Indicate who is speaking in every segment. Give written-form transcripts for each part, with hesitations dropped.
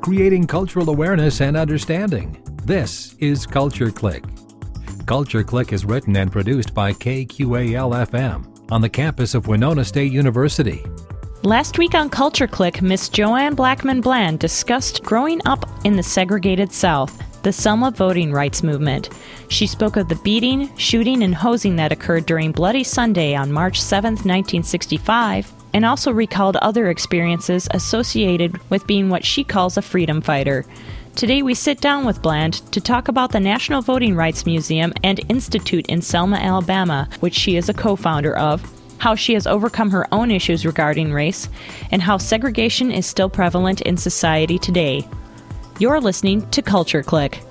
Speaker 1: creating cultural awareness and understanding. This is Culture Click. Culture Click is written and produced by KQAL-FM on the campus of Winona State University.
Speaker 2: Last week on Culture Click, Miss Joanne Blackman Bland discussed growing up in the segregated South, the Selma voting rights movement. She spoke of the beating, shooting, and hosing that occurred during Bloody Sunday on March 7, 1965, and also recalled other experiences associated with being what she calls a freedom fighter. Today we sit down with Bland to talk about the National Voting Rights Museum and Institute in Selma, Alabama, which she is a co-founder of, how she has overcome her own issues regarding race, and how segregation is still prevalent in society today. You're listening to Culture Click.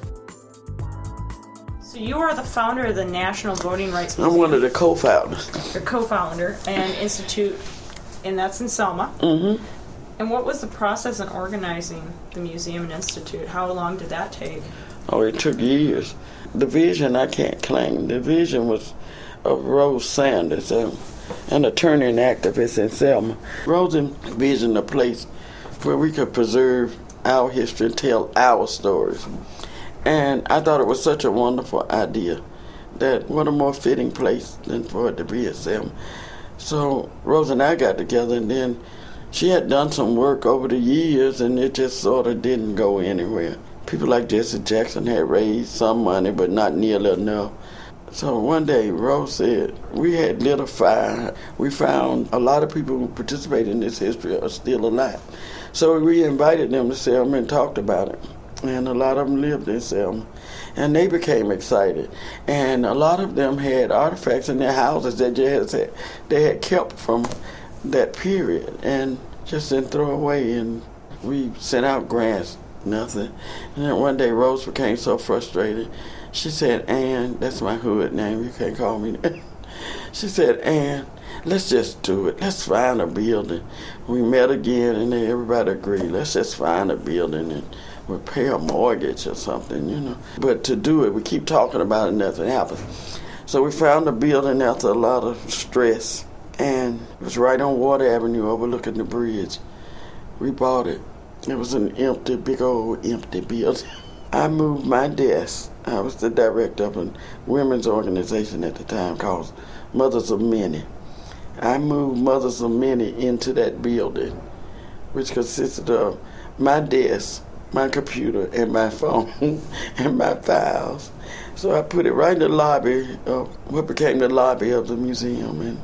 Speaker 2: So you are the founder of the National Voting Rights Museum.
Speaker 3: I'm one of the co-founders.
Speaker 2: You're co-founder and Institute, and that's in Selma.
Speaker 3: Mm-hmm.
Speaker 2: And what was the process in organizing the museum and institute? How long did that take?
Speaker 3: Oh, it took years. The vision I can't claim. The vision was of Rose Sanders, an attorney and activist in Selma. Rose envisioned a place where we could preserve our history and tell our stories. And I thought it was such a wonderful idea that what a more fitting place than for it to be at Selma. So Rose and I got together, and then she had done some work over the years, and it just sort of didn't go anywhere. People like Jesse Jackson had raised some money, but not nearly enough. So one day, Rose said, we had lit a fire. We found a lot of people who participated in this history are still alive. So we invited them to Selma and talked about it. And a lot of them lived in Selma. And they became excited. And a lot of them had artifacts in their houses that they had kept from that period and just didn't throw away. And we sent out grants, nothing. And then one day Rose became so frustrated. She said, Ann, that's my hood name, you can't call me that. She said, Ann, let's just do it. Let's find a building. We met again, and then everybody agreed. Let's just find a building and we'll pay a mortgage or something, you know. But to do it, we keep talking about it, nothing happens. So we found a building after a lot of stress, and it was right on Water Avenue overlooking the bridge. We bought it. It was an empty, big old empty building. I moved my desk. I was the director of a women's organization at the time called Mothers of Many. I moved Mothers of Many into that building, which consisted of my desk, my computer, and my phone, and my files. So I put it right in the lobby of what became the lobby of the museum, and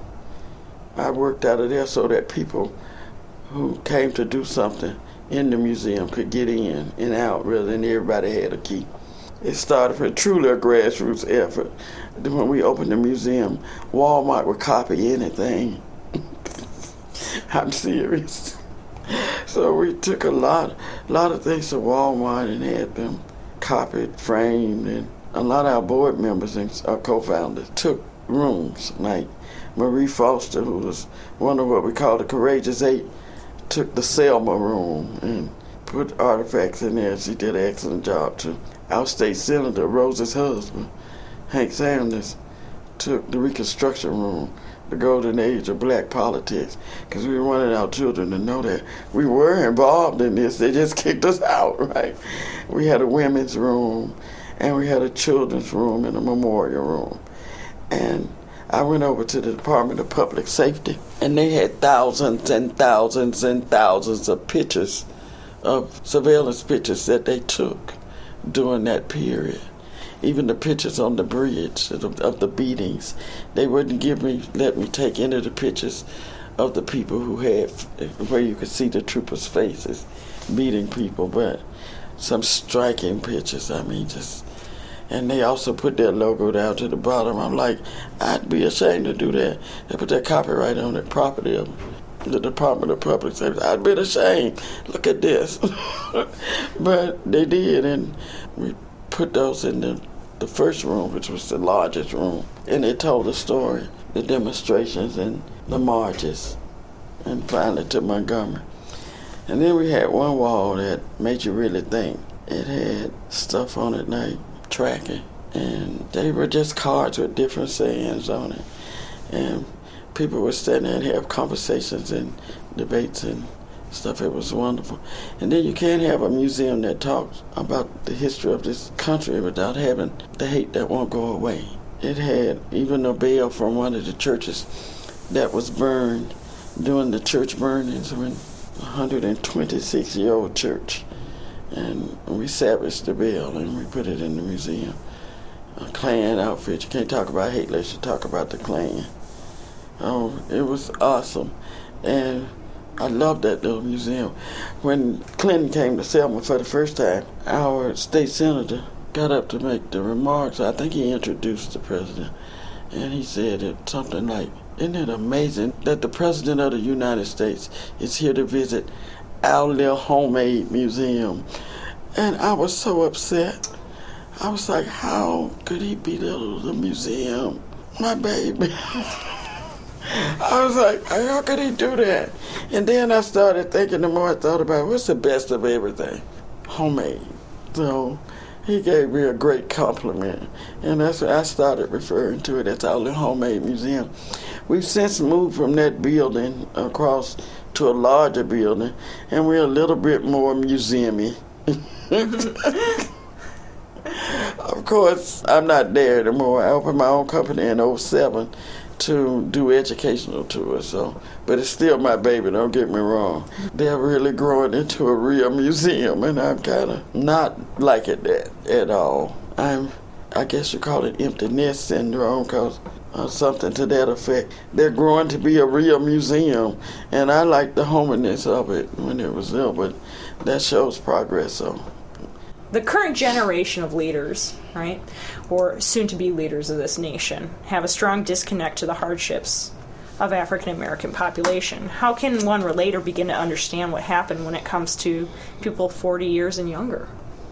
Speaker 3: I worked out of there so that people who came to do something in the museum could get in and out rather than everybody had a key. It started from truly a grassroots effort. When we opened the museum, Walmart would copy anything. I'm serious. So we took a lot of things to Walmart and had them copied, framed, and a lot of our board members and our co-founders took rooms. Like Marie Foster, who was one of what we call the Courageous Eight, took the Selma room and put artifacts in there. She did an excellent job too. Our state senator, Rose's husband, Hank Sanders, took the Reconstruction room, the golden age of black politics, because we wanted our children to know that we were involved in this. They just kicked us out, right? We had a women's room, and we had a children's room and a memorial room. And I went over to the Department of Public Safety, and they had thousands and thousands and thousands of pictures, of surveillance pictures that they took during that period. Even the pictures on the bridge of the beatings, they wouldn't let me take any of the pictures of the people who had, where you could see the troopers' faces beating people, but some striking pictures, and they also put their logo down to the bottom. I'm like, I'd be ashamed to do that. They put their copyright on the property of the Department of Public Safety. I'd been ashamed. Look at this. But they did, and we put those in the first room, which was the largest room. And they told the story, the demonstrations and the marches, and finally to Montgomery. And then we had one wall that made you really think. It had stuff on it like tracking, and they were just cards with different sayings on it. And people were standing there and have conversations and debates and stuff. It was wonderful. And then you can't have a museum that talks about the history of this country without having the hate that won't go away. It had even a bell from one of the churches that was burned during the church burnings, when 126-year-old church. And we salvaged the bell and we put it in the museum. A Klan outfit. You can't talk about hate unless you talk about the Klan. Oh, it was awesome. And I loved that little museum. When Clinton came to Selma for the first time, our state senator got up to make the remarks. I think he introduced the president. And he said something like, "Isn't it amazing that the President of the United States is here to visit our little homemade museum?" And I was so upset. I was like, how could he be the museum? My baby. I was like, how could he do that? And then I started thinking, the more I thought about it, what's the best of everything? Homemade. So he gave me a great compliment. And that's what I started referring to it as our little homemade museum. We've since moved from that building across to a larger building, and we're a little bit more museum-y. Of course, I'm not there anymore. I opened my own company in 2007 to do educational tours. But it's still my baby, don't get me wrong. They're really growing into a real museum, and I'm kind of not liking that at all. I guess you call it empty nest syndrome, because something to that effect. They're growing to be a real museum, and I like the hominess of it when it was there, but that shows progress. So
Speaker 2: the current generation of leaders, right, or soon-to-be leaders of this nation, have a strong disconnect to the hardships of African-American population. How can one relate or begin to understand what happened when it comes to people 40 years and younger?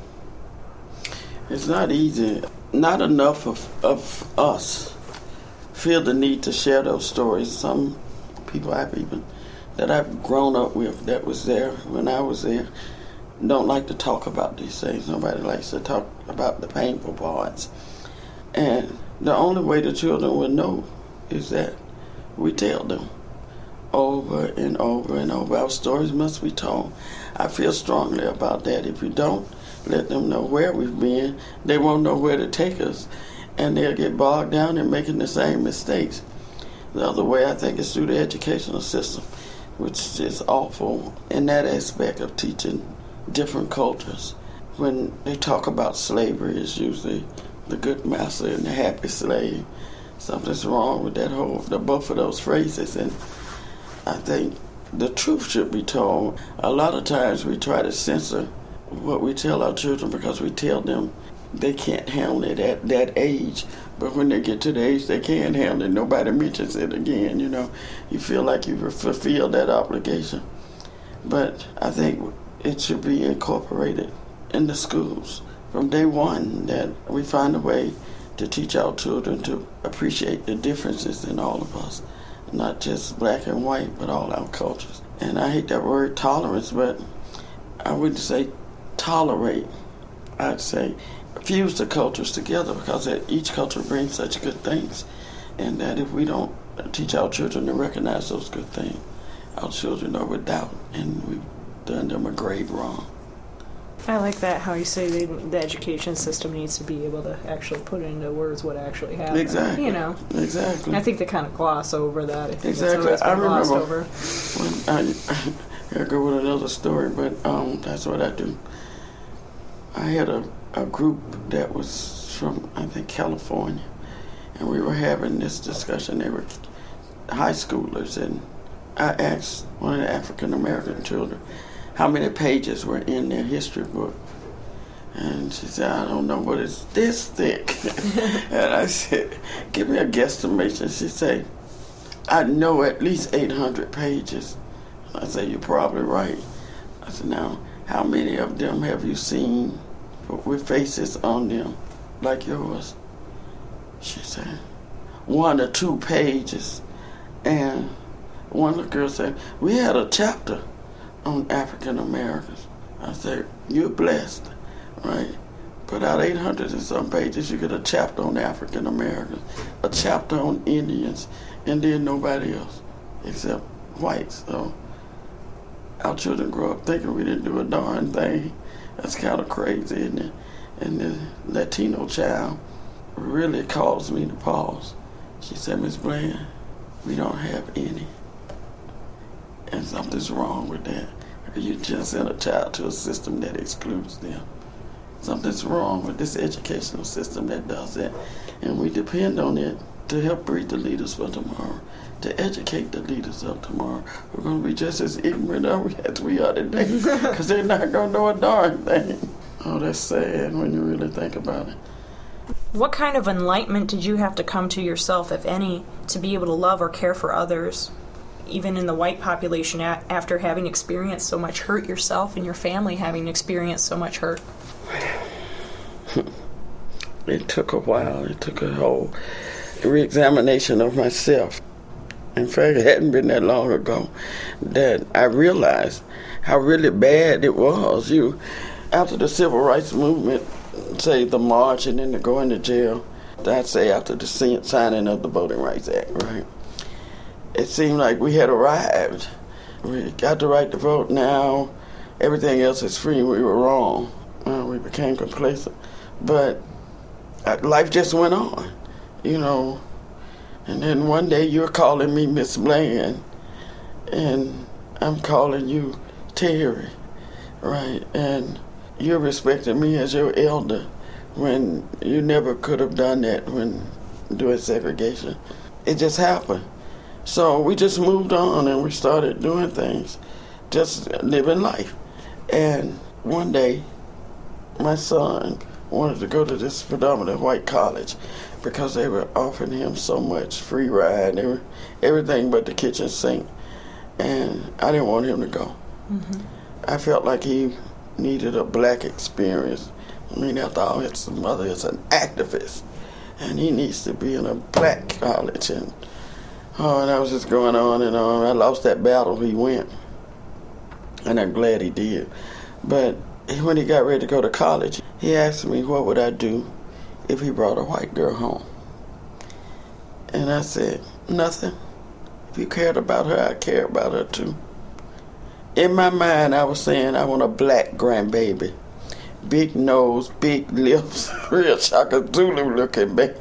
Speaker 3: It's not easy. Not enough of us feel the need to share those stories. Some people that I've grown up with that was there when I was there don't like to talk about these things. Nobody likes to talk about the painful parts. And the only way the children will know is that we tell them over and over and over. Our stories must be told. I feel strongly about that. If you don't let them know where we've been, they won't know where to take us, and they'll get bogged down in making the same mistakes. The other way, I think, is through the educational system, which is awful in that aspect of teaching different cultures. When they talk about slavery, it's usually the good master and the happy slave. Something's wrong with both of those phrases, and I think the truth should be told. A lot of times we try to censor what we tell our children because we tell them they can't handle it at that age. But when they get to the age they can handle it, nobody mentions it again. You feel like you've fulfilled that obligation. But I think it should be incorporated in the schools from day one, that we find a way to teach our children to appreciate the differences in all of us, not just black and white, but all our cultures. And I hate that word tolerance, but I wouldn't say tolerate. I'd say fuse the cultures together, because each culture brings such good things, and that if we don't teach our children to recognize those good things, our children are without, and we've done them a grave wrong.
Speaker 2: I like that, how you say the education system needs to be able to actually put into words what actually happened.
Speaker 3: Exactly. Exactly.
Speaker 2: I think they kind of gloss over that. I think
Speaker 3: exactly. I remember
Speaker 2: over.
Speaker 3: When I go with another story, but that's what I do. I had a group that was from, I think, California, and we were having this discussion. They were high schoolers, and I asked one of the African-American children how many pages were in their history book. And she said, I don't know, but it's this thick. And I said, give me a guesstimation. She said, I know at least 800 pages. I said, you're probably right. I said, now, how many of them have you seen with faces on them like yours? She said, 1 or 2 pages. And one of the girls said, we had a chapter on African Americans. I said, you're blessed, right? But out of 800 and some pages, you get a chapter on African Americans, a chapter on Indians, and then nobody else except whites. So our children grow up thinking we didn't do a darn thing. That's kind of crazy, isn't it? And the Latino child really caused me to pause. She said, Miss Bland, we don't have any. And something's wrong with that. You just send a child to a system that excludes them. Something's wrong with this educational system that does that. And we depend on it to help breed the leaders for tomorrow, to educate the leaders of tomorrow. We're going to be just as ignorant as we are today, because they're not going to know a darn thing. Oh, that's sad when you really think about it.
Speaker 2: What kind of enlightenment did you have to come to yourself, if any, to be able to love or care for others, even in the white population, after having experienced so much hurt yourself and your family having experienced so much hurt?
Speaker 3: It took a while. It took a whole re-examination of myself. In fact, it hadn't been that long ago that I realized how really bad it was. After the civil rights movement, say the march and then the going to jail, I'd say after the signing of the Voting Rights Act, right? It seemed like we had arrived. We got the right to vote now. Everything else is free. We were wrong. We became complacent. But life just went on, And then one day you're calling me Miss Bland, and I'm calling you Terry, right? And you're respecting me as your elder when you never could have done that when doing segregation. It just happened. So we just moved on and we started doing things, just living life. And one day, my son wanted to go to this predominantly white college because they were offering him so much free ride. They were everything but the kitchen sink. And I didn't want him to go. Mm-hmm. I felt like he needed a black experience. I mean, after all, his mother is an activist, and he needs to be in a black college. And I was just going on and on. I lost that battle. He went, and I'm glad he did. But when he got ready to go to college, he asked me what would I do if he brought a white girl home. And I said, nothing. If you cared about her, I care about her too. In my mind, I was saying I want a black grandbaby. Big nose, big lips, real Shaka Zulu looking baby.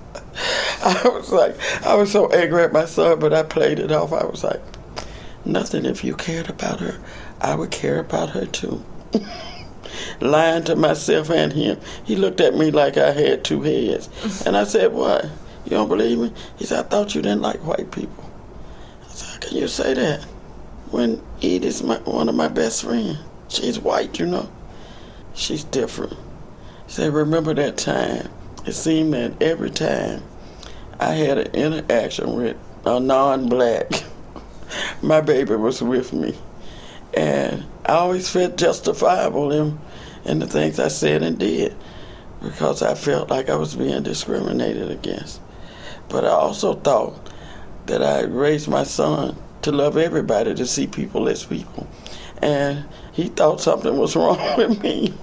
Speaker 3: I was so angry at my son, but I played it off. I was like, nothing. If you cared about her, I would care about her too. Lying to myself and him. He looked at me like I had two heads. And I said, what? You don't believe me? He said, I thought you didn't like white people. I said, how can you say that? When Edie's one of my best friends. She's white, She's different. He said, remember that time? It seemed that every time I had an interaction with a non-black, my baby was with me. And I always felt justifiable in the things I said and did because I felt like I was being discriminated against. But I also thought that I raised my son to love everybody, to see people as people. And he thought something was wrong with me.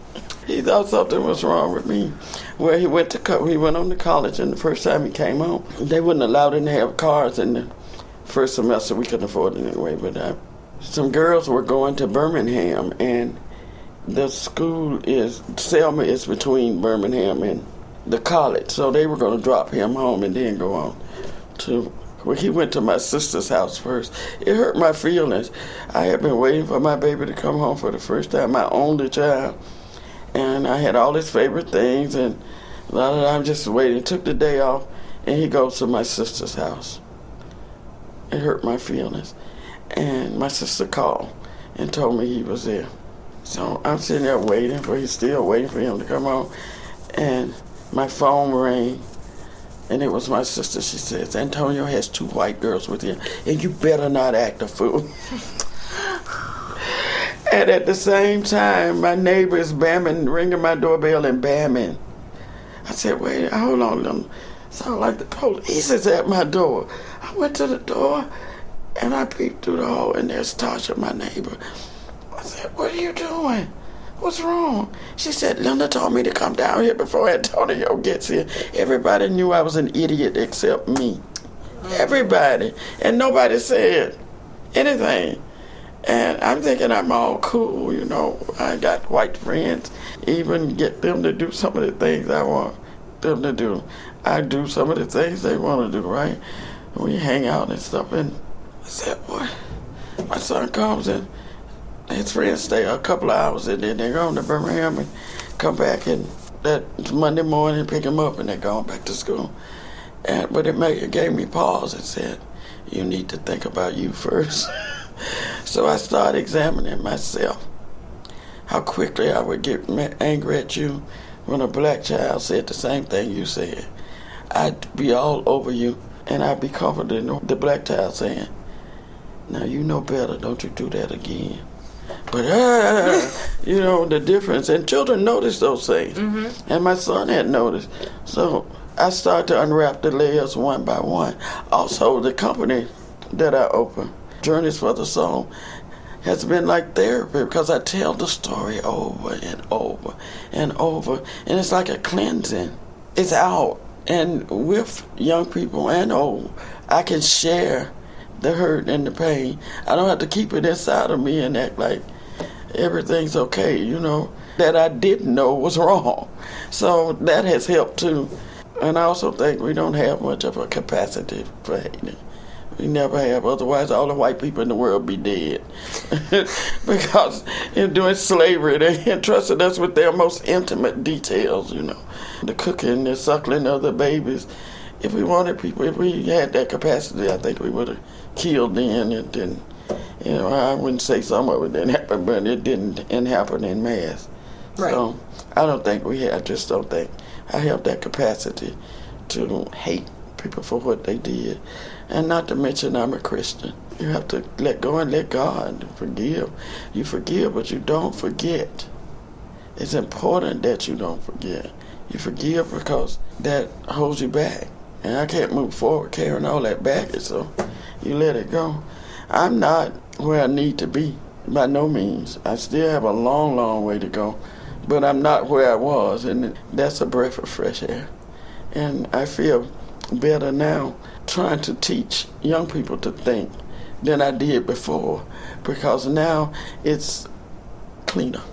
Speaker 3: Well, he went on to college, and the first time he came home, they wouldn't allow him to have cars in the first semester. We couldn't afford it anyway, but some girls were going to Birmingham, and the school Selma is between Birmingham and the college, so they were going to drop him home and then go on to. Well, he went to my sister's house first. It hurt my feelings. I had been waiting for my baby to come home for the first time, my only child. And I had all his favorite things, and a lot of time just waiting. Took the day off, and he goes to my sister's house. It hurt my feelings. And my sister called and told me he was there. So I'm sitting there still waiting for him to come home. And my phone rang. And it was my sister. She says, Antonio has 2 white girls with him, and you better not act a fool. And at the same time, my neighbor is ringing my doorbell and bamming. I said, wait, hold on. Sound like the police is at my door. I went to the door, and I peeked through the hole, and there's Tasha, my neighbor. I said, what are you doing? What's wrong? She said, Linda told me to come down here before Antonio gets here. Everybody knew I was an idiot except me. Everybody. And nobody said anything. And I'm thinking I'm all cool, you know. I got white friends, even get them to do some of the things I want them to do. I do some of the things they want to do, right? We hang out and stuff, and I said, boy, my son comes and his friends stay a couple of hours, and then they go to Birmingham and come back, and that Monday morning pick him up, and they're going back to school. But it gave me pause and said, you need to think about you first. So I started examining myself, how quickly I would get angry at you when a black child said the same thing you said. I'd be all over you, and I'd be comforted in the black child saying, now you know better, don't you do that again. But, you know, the difference. And children notice those things. Mm-hmm. And my son had noticed. So I started to unwrap the layers one by one. Also, the company that I opened, Journeys for the Soul, has been like therapy because I tell the story over and over and over. And it's like a cleansing. It's out. And with young people and old, I can share the hurt and the pain. I don't have to keep it inside of me and act like everything's okay, you know, that I didn't know was wrong. So that has helped too. And I also think we don't have much of a capacity for hating. We never have, otherwise all the white people in the world be dead. Because in doing slavery, they entrusted us with their most intimate details, you know. The cooking, the suckling of the babies. If we wanted people, if we had that capacity, I think we would have killed then. It didn't, you know, I wouldn't say some of it didn't happen, but it didn't happen in mass. Right. So I don't think I just don't think I have that capacity to hate people for what they did. And not to mention I'm a Christian. You have to let go and let God forgive. You forgive, but you don't forget. It's important that you don't forget. You forgive because that holds you back. And I can't move forward carrying all that baggage, so you let it go. I'm not where I need to be, by no means. I still have a long, long way to go, but I'm not where I was, and that's a breath of fresh air. And I feel better now trying to teach young people to think than I did before, because now it's cleaner.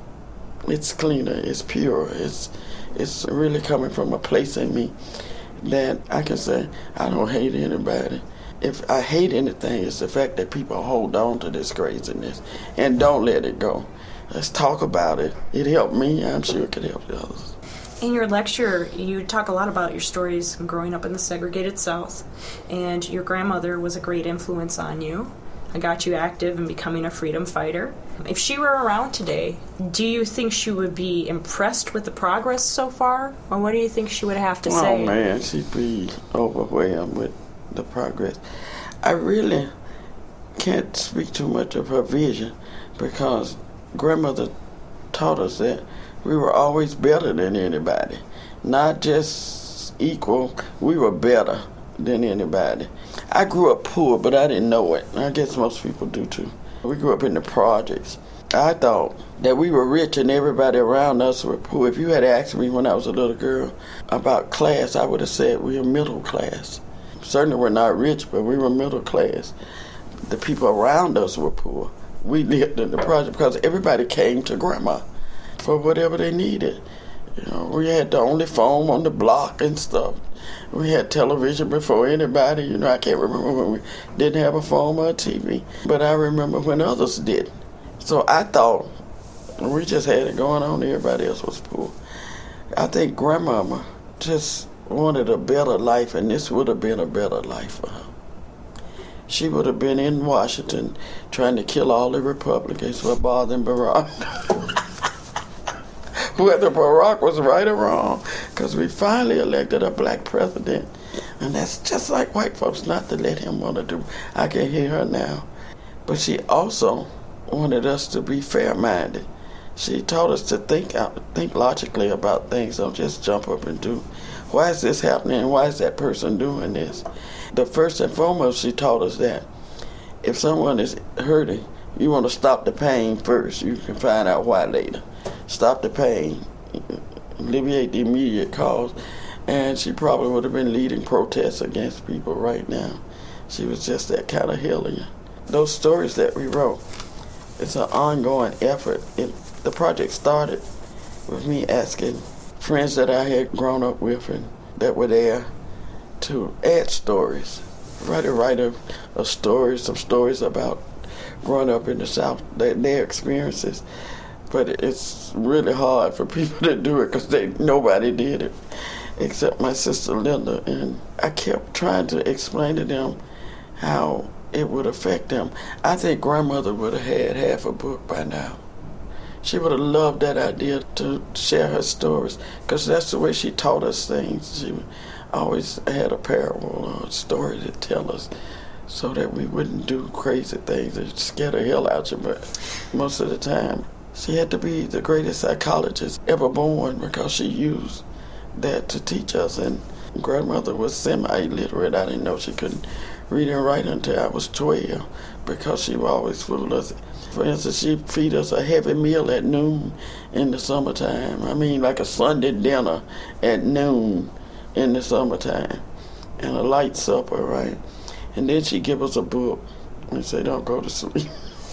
Speaker 3: It's cleaner, it's pure, it's really coming from a place in me that I can say, I don't hate anybody. If I hate anything, it's the fact that people hold on to this craziness and don't let it go. Let's talk about it. It helped me. I'm sure it could help the others.
Speaker 2: In your lecture, you talk a lot about your stories growing up in the segregated South, and your grandmother was a great influence on you. I got you active in becoming a freedom fighter. If she were around today, do you think she would be impressed with the progress so far? Or what do you think she would have to say?
Speaker 3: Oh, man, she'd be overwhelmed with the progress. I really can't speak too much of her vision because grandmother taught us that we were always better than anybody. Not just equal, we were better than anybody. I grew up poor, but I didn't know it. I guess most people do too. We grew up in the projects. I thought that we were rich and everybody around us were poor. If you had asked me when I was a little girl about class, I would have said we were middle class. Certainly we're not rich, but we were middle class. The people around us were poor. We lived in the project because everybody came to Grandma for whatever they needed. You know, we had the only phone on the block and stuff. We had television before anybody. You know, I can't remember when we didn't have a phone or a TV, but I remember when others did. So I thought we just had it going on. Everybody else was poor. I think Grandmama just wanted a better life, and this would have been a better life for her. She would have been in Washington trying to kill all the Republicans for bothering Barack. Whether Barack was right or wrong, because we finally elected a black president. And that's just like white folks not to let him want to do. I can hear her now. But she also wanted us to be fair-minded. She taught us to think logically about things, don't just jump up and do. Why is this happening? Why is that person doing this? The first and foremost, she taught us that if someone is hurting, you want to stop the pain first. You can find out why later. Stop the pain, alleviate the immediate cause, and she probably would have been leading protests against people right now. She was just that kind of hellion. Those stories that we wrote, it's an ongoing effort. The project started with me asking friends that I had grown up with and that were there to add stories. Write a story, some stories about growing up in the South, their experiences. But it's really hard for people to do it because nobody did it except my sister Linda. And I kept trying to explain to them how it would affect them. I think grandmother would have had half a book by now. She would have loved that idea to share her stories because that's the way she taught us things. She always had a parable or a story to tell us so that we wouldn't do crazy things that scare the hell out you. But most of the time, she had to be the greatest psychologist ever born because she used that to teach us. And grandmother was semi-illiterate. I didn't know she couldn't read and write until I was 12 because she would always fool us. For instance, she'd feed us a heavy meal at noon in the summertime. I mean, like a Sunday dinner at noon in the summertime. And a light supper, right? And then she'd give us a book and say, don't go to sleep.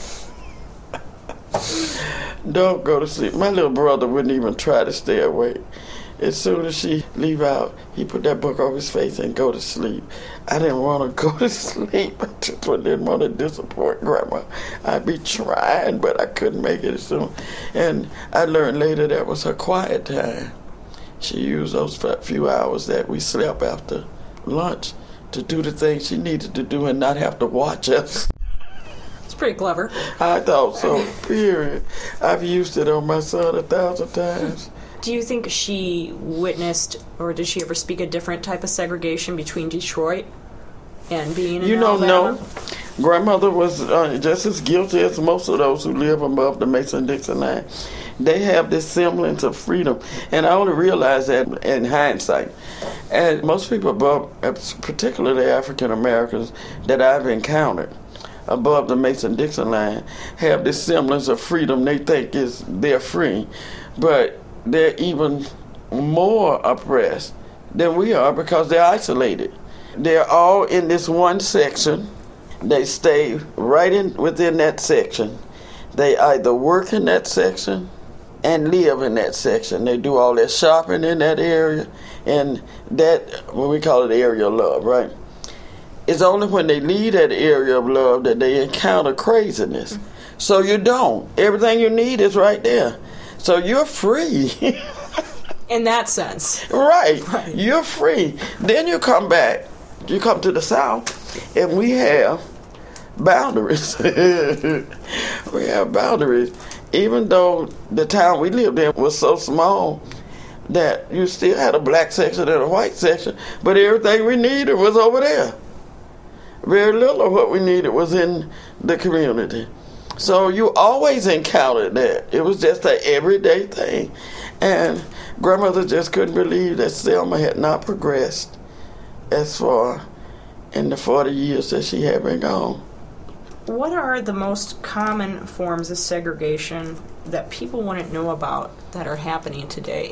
Speaker 3: Don't go to sleep. My little brother wouldn't even try to stay awake. As soon as she leave out, he put that book over his face and go to sleep. I didn't want to go to sleep. I just didn't want to disappoint Grandma. I'd be trying, but I couldn't make it soon. And I learned later that was her quiet time. She used those few hours that we slept after lunch to do the things she needed to do and not have to watch us.
Speaker 4: It's pretty clever.
Speaker 3: I thought so, period. I've used it on my son 1,000 times.
Speaker 4: Do you think she witnessed, or did she ever speak a different type of segregation between Detroit and being in Alabama?
Speaker 3: No. Grandmother was just as guilty as most of those who live above the Mason-Dixon line. They have this semblance of freedom, and I only realized that in hindsight. And most people above, particularly African Americans that I've encountered above the Mason-Dixon line, have this semblance of freedom they think they're free, but they're even more oppressed than we are because they're isolated. They're all in this one section. They stay right within that section. They either work in that section and live in that section. They do all their shopping in that area, and that, what we call it, area of love, right? It's only when they leave that area of love that they encounter craziness. So you don't. Everything you need is right there. So you're free.
Speaker 4: In that sense.
Speaker 3: Right. You're free. Then you come back. You come to the South, and we have boundaries. We have boundaries. Even though the town we lived in was so small that you still had a black section and a white section, but everything we needed was over there. Very little of what we needed was in the community. So you always encountered that. It was just an everyday thing. And grandmother just couldn't believe that Selma had not progressed as far in the 40 years that she had been gone.
Speaker 4: What are the most common forms of segregation that people wouldn't know about that are happening today?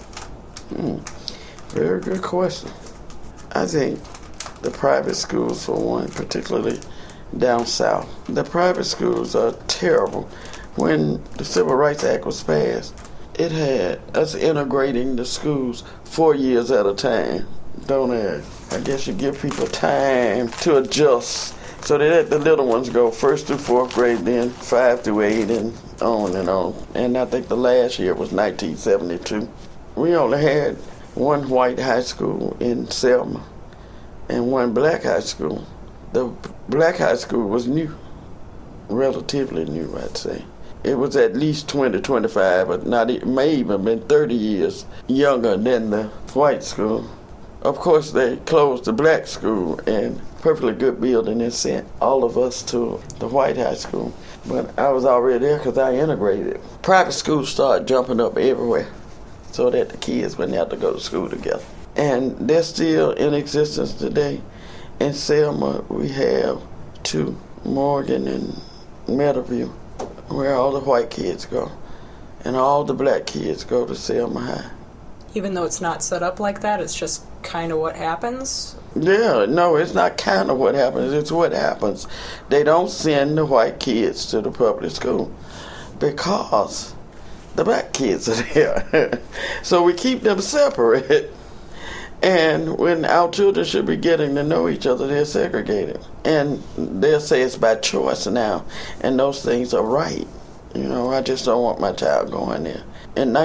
Speaker 3: Very good question. I think the private schools, for one, particularly down south. The private schools are terrible. When the Civil Rights Act was passed, it had us integrating the schools 4 years at a time. Don't ask. I guess you give people time to adjust. So they let the little ones go 1st through 4th grade, then 5 through 8, and on and on. And I think the last year was 1972. We only had one white high school in Selma and one black high school. The black high school was new, relatively new, I'd say. It was at least 20, 25, but not, it may even have been 30 years younger than the white school. Of course, they closed the black school, and perfectly good building, and sent all of us to the white high school. But I was already there because I integrated. Private schools started jumping up everywhere so that the kids wouldn't have to go to school together. And they're still in existence today. In Selma, we have 2, Morgan and Meadowview, where all the white kids go. And all the black kids go to Selma High.
Speaker 4: Even though it's not set up like that, it's just kind of what happens?
Speaker 3: Yeah, no, it's not kind of what happens. It's what happens. They don't send the white kids to the public school because the black kids are there. So we keep them separate. And when our children should be getting to know each other, they're segregated. And they'll say it's by choice now. And those things are right. You know, I just don't want my child going there. In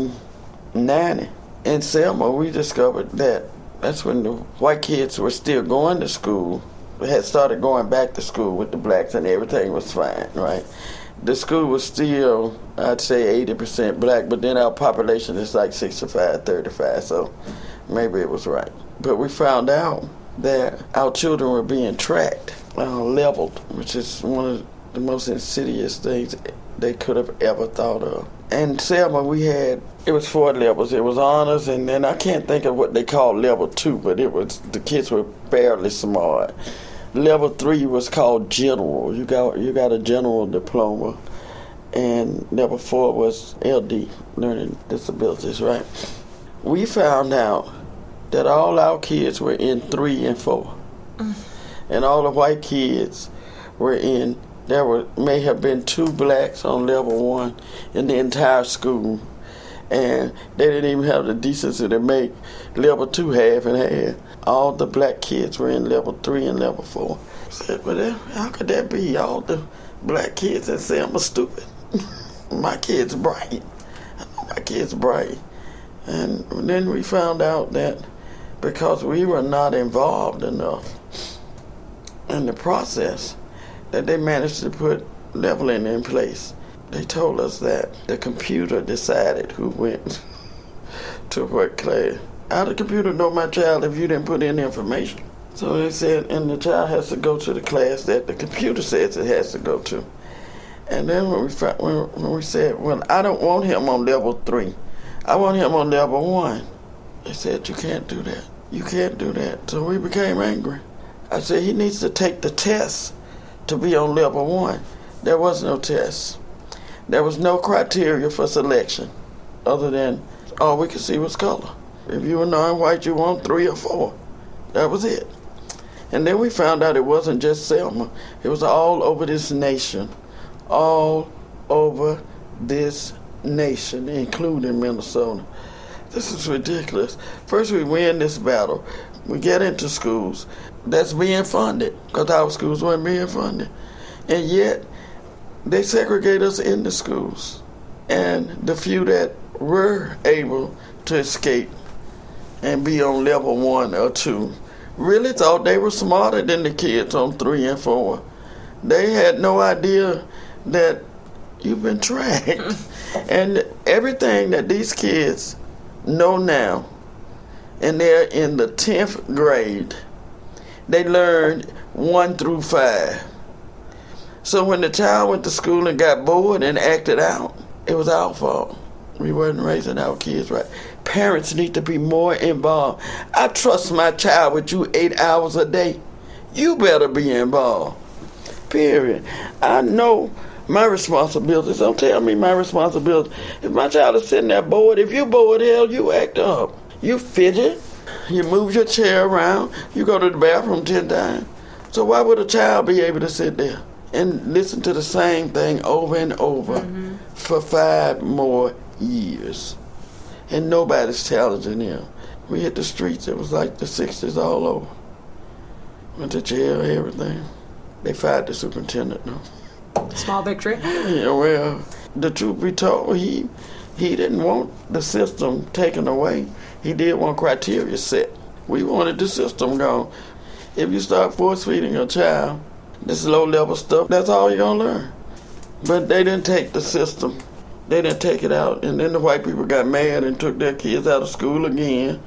Speaker 3: 1990, in Selma, we discovered that's when the white kids were still going to school. We had started going back to school with the blacks and everything was fine, right? The school was still, I'd say, 80% black, but then our population is like 65-35, so maybe it was right. But we found out that our children were being tracked, leveled, which is one of the most insidious things they could have ever thought of. And Selma, it was 4 levels. It was honors, and then I can't think of what they called level 2, but the kids were barely smart. Level 3 was called general. You got a general diploma. And level 4 was LD, learning disabilities, right? We found out that all our kids were in 3 and 4. And all the white kids were in, may have been 2 blacks on level 1 in the entire school. And they didn't even have the decency to make level 2 half and half. All the black kids were in level 3 and level 4. I said, well, how could that be? All the black kids in Selma stupid. My kid's bright. I know my kid's bright. And then we found out that because we were not involved enough in the process, that they managed to put leveling in place. They told us that the computer decided who went to what class. How the computer know my child if you didn't put in the information? So they said, and the child has to go to the class that the computer says it has to go to. And then when we said, well, I don't want him on level 3. I want him on level 1. They said, you can't do that. You can't do that. So we became angry. I said, he needs to take the test to be on level 1. There was no test. There was no criteria for selection other than all we could see was color. If you were non-white, you want 3 or 4. That was it. And then we found out it wasn't just Selma. It was all over this nation. All over this nation, including Minnesota. This is ridiculous. First we win this battle. We get into schools that's being funded because our schools weren't being funded. And yet, they segregate us in the schools. And the few that were able to escape and be on level 1 or 2 really thought they were smarter than the kids on 3 and 4. They had no idea that you've been tracked. And everything that these kids know now, and they're in the 10th grade, they learned 1 through 5. So when the child went to school and got bored and acted out, it was our fault. We weren't raising our kids right. Parents need to be more involved. I trust my child with you 8 hours a day. You better be involved. Period. I know my responsibilities. Don't tell me my responsibility. If my child is sitting there bored, if you're bored, hell, you act up. You fidget. You move your chair around. You go to the bathroom 10 times. So why would a child be able to sit there and listen to the same thing over and over for 5 more years? And nobody's challenging him. We hit the streets. It was like the 60s all over. Went to jail, everything. They fired the superintendent, though.
Speaker 4: Small victory.
Speaker 3: Yeah, well, the truth be told, he didn't want the system taken away. He did want criteria set. We wanted the system gone. If you start force-feeding a child this low-level stuff, that's all you're going to learn. But they didn't take the system. They didn't take it out. And then the white people got mad and took their kids out of school again.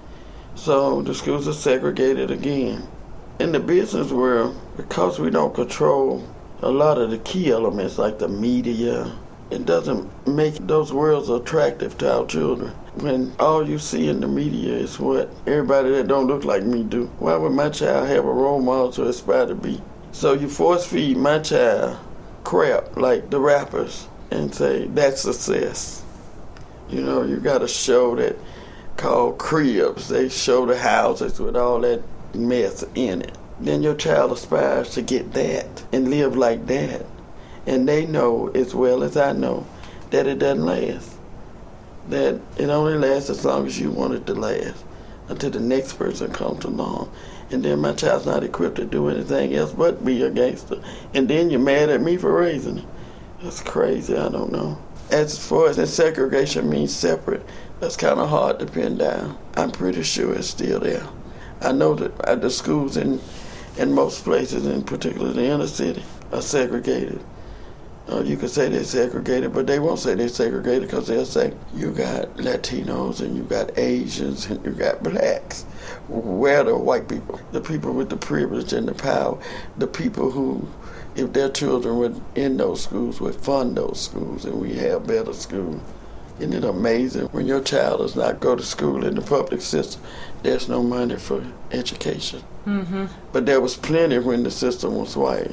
Speaker 3: So the schools are segregated again. In the business world, because we don't control a lot of the key elements like the media, it doesn't make those worlds attractive to our children. When all you see in the media is what everybody that don't look like me do. Why would my child have a role model to aspire to be? So you force feed my child crap like the rappers and say that's success. You know, you got to show that called cribs. They show the houses with all that mess in it. Then your child aspires to get that and live like that. And they know as well as I know that it doesn't last. That it only lasts as long as you want it to last, until the next person comes along. And then my child's not equipped to do anything else but be a gangster. And then you're mad at me for raising him. That's crazy, I don't know. As far as segregation means separate, that's kind of hard to pin down. I'm pretty sure it's still there. I know that at the schools in most places, in particular the inner city, are segregated. You could say they're segregated, but they won't say they're segregated because they'll say you got Latinos and you got Asians and you got blacks. Where are the white people? The people with the privilege and the power. The people who, if their children were in those schools, would fund those schools and we have better schools. Isn't it amazing when your child does not go to school in the public system, there's no money for education. Mm-hmm. But there was plenty when the system was white.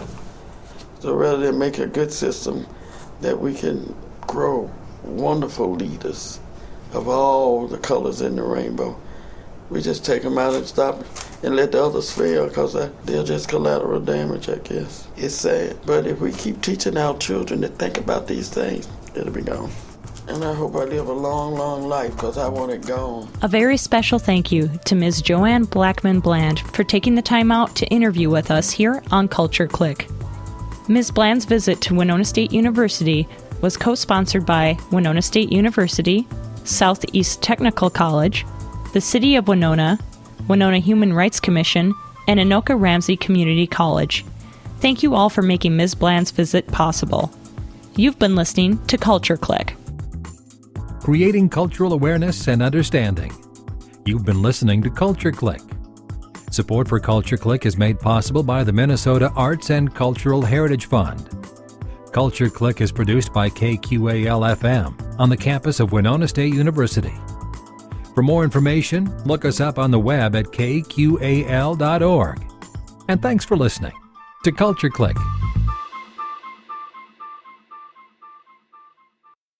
Speaker 3: So rather than make a good system that we can grow wonderful leaders of all the colors in the rainbow, we just take them out and stop and let the others fail because they're just collateral damage, I guess. It's sad. But if we keep teaching our children to think about these things, it'll be gone. And I hope I live a long, long life because I want it gone.
Speaker 2: A very special thank you to Ms. Joanne Blackman Bland for taking the time out to interview with us here on Culture Click. Ms. Bland's visit to Winona State University was co-sponsored by Winona State University, Southeast Technical College, the City of Winona, Winona Human Rights Commission, and Anoka Ramsey Community College. Thank you all for making Ms. Bland's visit possible. You've been listening to Culture Click.
Speaker 1: Creating cultural awareness and understanding. You've been listening to Culture Click. Support for Culture Click is made possible by the Minnesota Arts and Cultural Heritage Fund. Culture Click is produced by KQAL-FM on the campus of Winona State University. For more information, look us up on the web at kqal.org. And thanks for listening to Culture Click.